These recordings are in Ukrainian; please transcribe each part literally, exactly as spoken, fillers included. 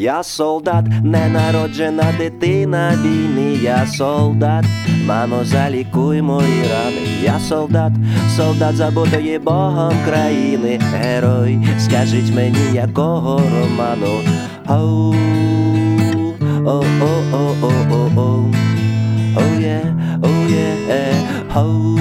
Я солдат, ненароджена дитина війни, я солдат, мамо, залікуй мої рани. Я солдат, солдат забутої Богом країни, герой, скажіть мені, якого роману. Оу, о-о-о-о-о-о, оу-є, оу-є, оу,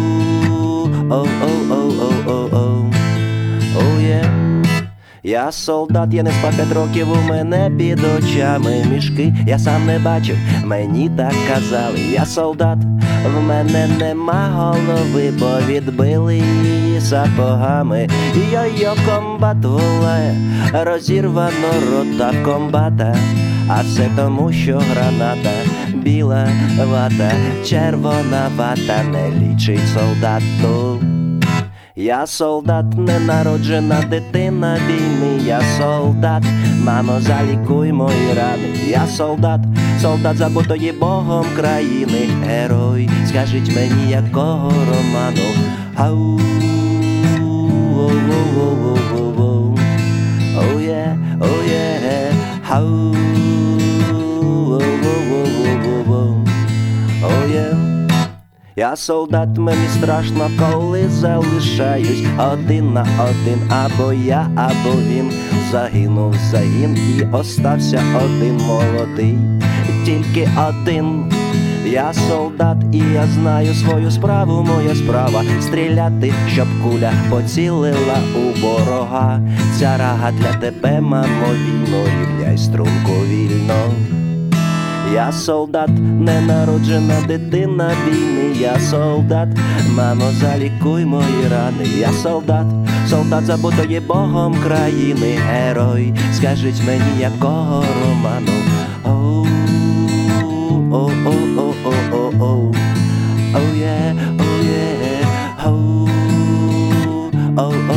оу-оу-оу-оу-оу, оу-є. Я солдат, я не спав п'ять років, у мене під очами мішки. Я сам не бачив, мені так казали. Я солдат, в мене нема голови, бо відбили її сапогами. Йо-йо, комбат гулає, розірвано рота комбата. А все тому, що граната, біла вата, червона вата не лічить солдату. Я солдат, ненароджена дитина війни, я солдат, мамо, залікуй мої рани. Я солдат, солдат забутої Богом країни, герой, скажіть мені, якого роману. Ау, оу-оу-оу-оу-оу, оу-є, оу-є, ау, оу-оу-оу-оу-оу, оу-є. Я солдат, мені страшно, коли залишаюсь один на один. Або я, або він. Загинув загін і остався один молодий, тільки один. Я солдат, і я знаю свою справу, моя справа стріляти, щоб куля поцілила у ворога. Ця рага для тебе, мамо, вільно, рівняй струнку вільно. Я солдат, ненароджена дитина війни, я солдат, мамо, залікуй мої рани. Я солдат, солдат забутої Богом країни, герой, скажіть мені, якого роману. Оу, оу-оу-оу-оу-оу, оу-є, оу-є, оу, оу-оу.